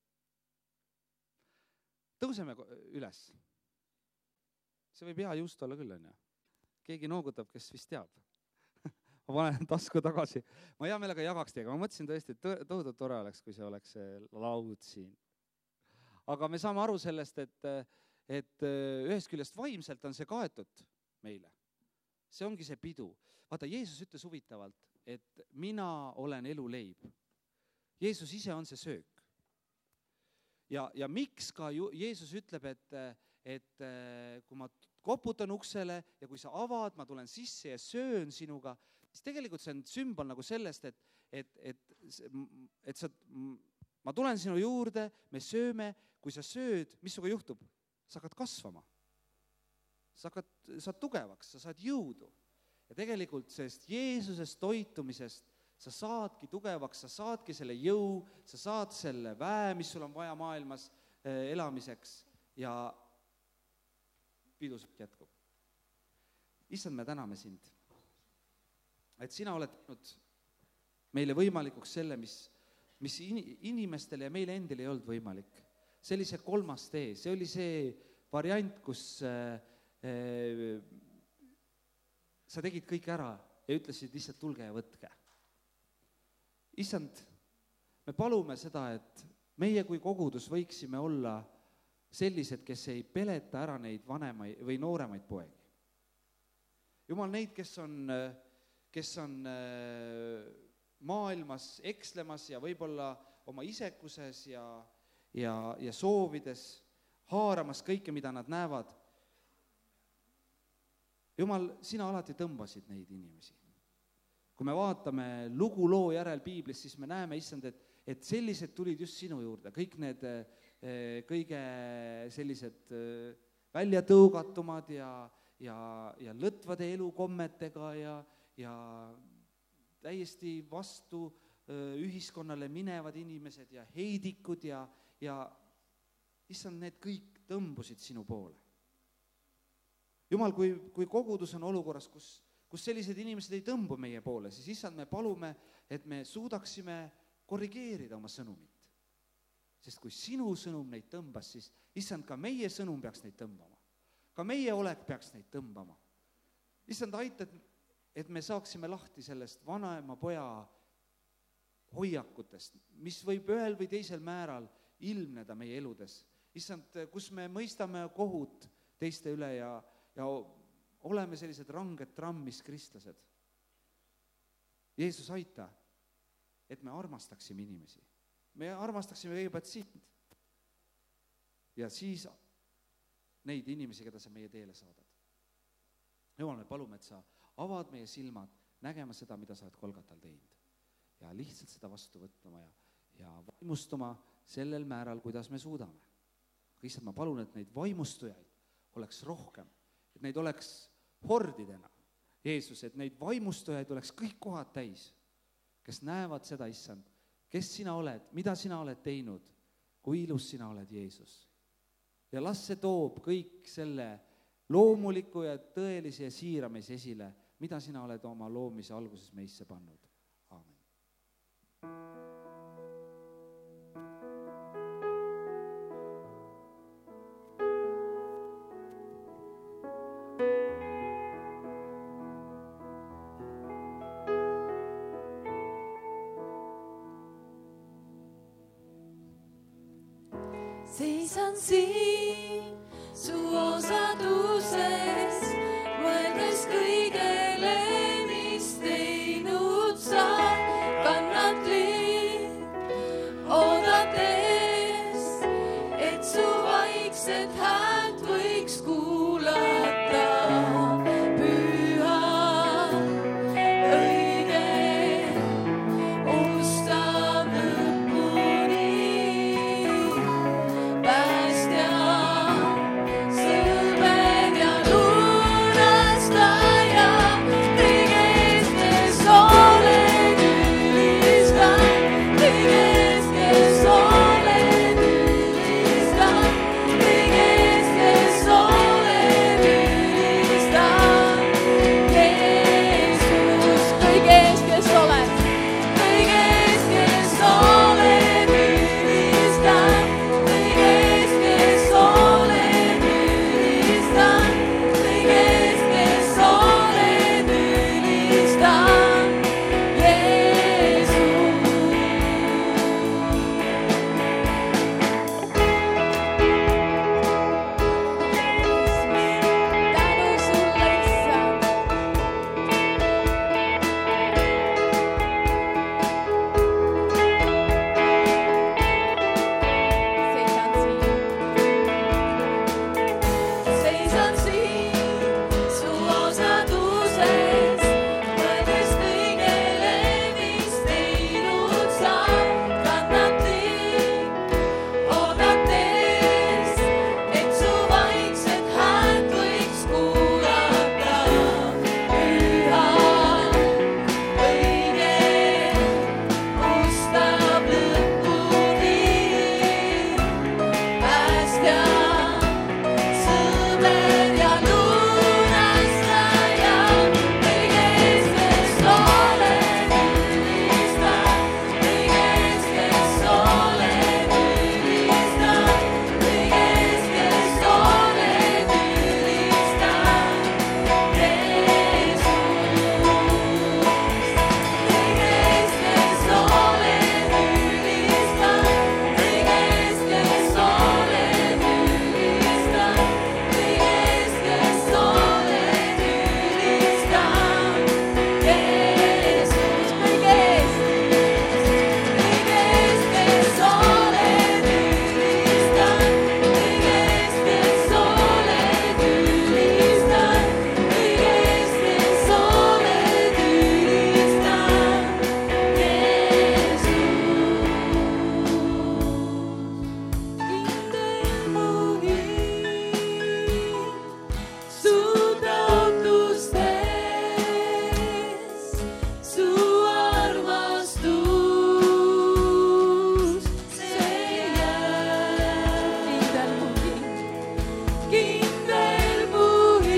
A: Tõuseme üles. See võib hea just olla küll, on ju. Keegi noogutab, kes vist teab. Ma panen tasku tagasi. Ma hea meelega jagaks teiega. Ma mõtlesin tõesti, et tohutult tore oleks, kui see oleks laud siin. Aga me saame aru sellest, et ühest küljest vaimselt on see kaetud meile. See ongi see pidu. Vaata, Jeesus ütles huvitavalt, et mina olen elu leib. Jeesus ise on see söök. Ja miks ka Jeesus ütleb, et kui ma koputan uksele ja kui sa avad, ma tulen sisse ja söön sinuga, siis tegelikult see on sümbol nagu sellest, et ma tulen sinu juurde, me sööme, kui sa sööd, mis suga juhtub? Sa hakkad kasvama. Sa saad tugevaks, sa saad jõudu. Ja tegelikult sellest Jeesusest toitumisest sa saadki tugevaks, sa saadki selle jõu, sa saad selle väe, mis sul on vaja maailmas elamiseks ja pidusalt jätkub. Issand, me täname sind, et sina oled teinud meile võimalikuks selle, mis inimestele ja meile endile ei olnud võimalik. See oli see kolmas tee, see oli see variant, kus sa tegid kõik ära ja ütlesid lihtsalt tulge ja võtke. Issand, me palume seda, et meie kui kogudus võiksime olla sellised, kes ei peleta ära neid vanemaid või nooremaid poegi. Jumal, neid, kes on maailmas ekslemas ja võib-olla oma isekuses ja soovides haaramas kõike, mida nad näevad. Jumal, sina alati tõmbasid neid inimesi. Kui me vaatame luguloo järel Piiblis, siis me näeme, issand, et sellised tulid just sinu juurde. Kõik need kõige sellised väljatõugatumad ja lõtvade elukommetega ja täiesti vastu ühiskonnale minevad inimesed ja heidikud ja issand, need kõik tõmbusid sinu poole. Jumal, kui kogudus on olukorras, kus sellised inimesed ei tõmbu meie poole, siis issand, me palume, et me suudaksime korrigeerida oma sõnumit. Sest kui sinu sõnum neid tõmbas, siis issand, ka meie sõnum peaks neid tõmbama. Ka meie olek peaks neid tõmbama. Issand, aita, et me saaksime lahti sellest vanaema poja hoiakutest, mis võib ühel või teisel määral ilmneda meie eludes. Issand, kus me mõistame kohut teiste üle ja oleme sellised ranged trammis kristlased. Jeesus, aita, et me armastaksime inimesi. Me armastaksime kõigepealt sind ja siis neid inimesi, keda sa meie teele saadad. Jumal, me palume, et sa avad meie silmad nägema seda, mida sa oled Golgatal teinud ja lihtsalt seda vastu võtma ja vaimustuma sellel määral, kuidas me suudame. Issand, ma palun, et neid vaimustujaid oleks rohkem, et neid oleks hordidena, Jeesus, et neid vaimustujaid oleks kõik kohad täis, kes näevad seda, issand, kes sina oled, mida sina oled teinud, kui ilus sina oled, Jeesus. Ja las see toob kõik selle loomuliku ja tõelise ja siiramise esile, mida sina oled oma loomise alguses meisse pannud. Aamen.
B: Seisan siin su häält võiks kuulata. Püha, õige, ustab lõpuni. Päästja, sõber ja lunastaja, kõigest, kes oled ülistan, kõigest, kes oled ülistan, kõigest, kes oled ülistan. Jeesus, kõigest, kes oled, kõigest, kes oled ülistan, kõigest, kes oled ülistan, kõigest, kes oled ülistan. Jeesus. Tänu sulle, Issand. Seisan siin su osaduses, mõeldes kõigele, mis teinud sa. Kannan teid, oodates, et su vaikset häält võiks kuulata. Püha, õige, ustab lõpuni. Päästja, sõber ja lunastaja, kõigest, kes oled ülistan, kõigest, kes oled ülistan, kõigest, kes oled ülistan. Jeesus, kõigest, kes oled ülistan, kõigest, kes oled ülistan, kõigest, kes oled ülistan. Jeesus, kõigest, kes oled ülistan, kõigest, kes oled ülistan, kõigest, kes oled ülistan. Kindel mu hind su taotlustes, su armastus, see jääb. Kindel mu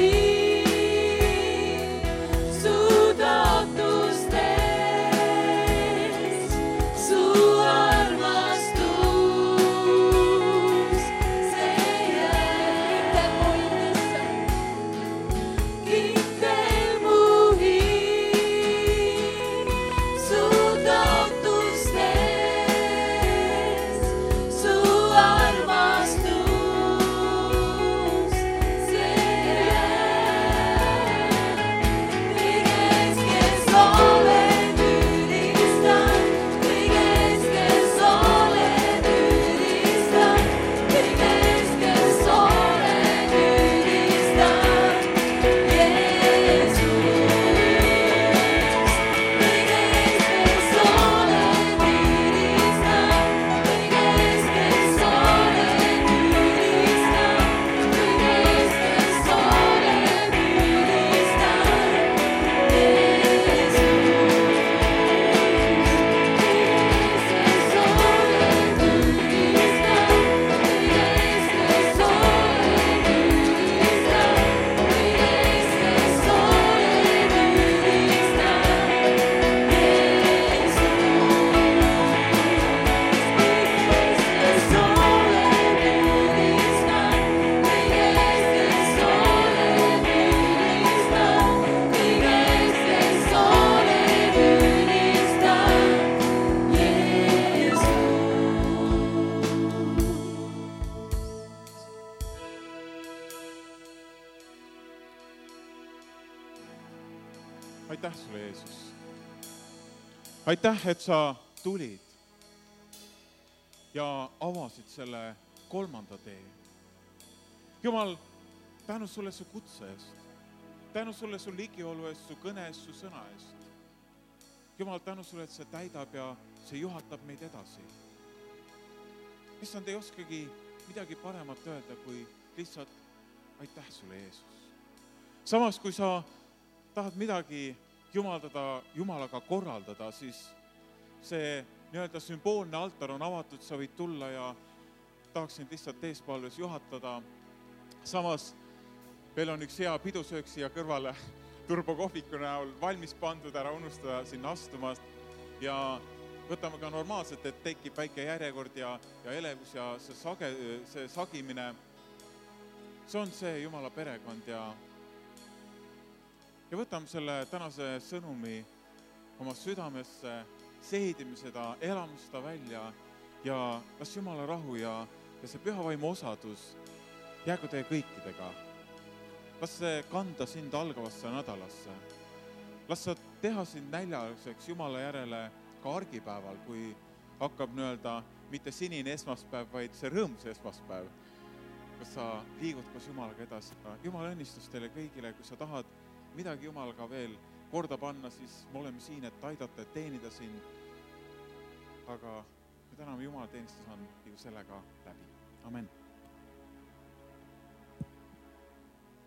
B: hind su taotlustes, su armastus, see jääb. Kindel mu hind su taotlustes, su armastus, see jääb. Kõigest, kes oled ülistan, kõigest, kes oled ülistan, kõigest, kes oled ülistan. Jeesus, kõigest, kes oled ülistan, kõigest, kes oled ülistan, kõigest, kes oled ülistan.
C: Aitäh sulle, Jeesus. Aitäh, et sa tulid ja avasid selle kolmanda tee. Jumal, tänu sulle su kutse eest, tänu sulle su ligiolu eest, su kõne eest, su sõna eest. Jumal, tänu sulle, et see täidab ja see juhatab meid edasi. Issand, ei oskagi midagi paremat öelda, kui lihtsalt aitäh sulle, Jeesus. Samas, kui sa tahad midagi Jumalaga korraldada, siis see nii-öelda sümboolne altar on avatud, sa võid tulla ja tahaksin lihtsalt eespalves juhatada. Samas, meil on üks hea pidusöök siia kõrvale turbokohviku näol valmis pandud, ära unustada sinna astumast ja võtame ka normaalselt, et tekib väike järjekord ja elevus ja see sagimine. See on see Jumala perekond ja võtame selle tänase sõnumi oma südamesse, seedime seda, elame seda välja ja las Jumala rahu ja see püha vaimu osadus jäägu teie kõikidega. Las see kanda sind algavasse nädalasse. Las sa teha sind näljaliseks Jumala järele ka argipäeval, kui hakkab nii-öelda mitte sinine esmaspäev, vaid see rõõmus esmaspäev, kus sa liigud koos Jumalaga edasi. Jumala õnnistus teile kõigile, kui sa tahad midagi Jumalaga veel korda panna, siis me oleme siin, et aidata, et teenida sind. Aga me täname Jumala teenistus on sellega läbi. Amen.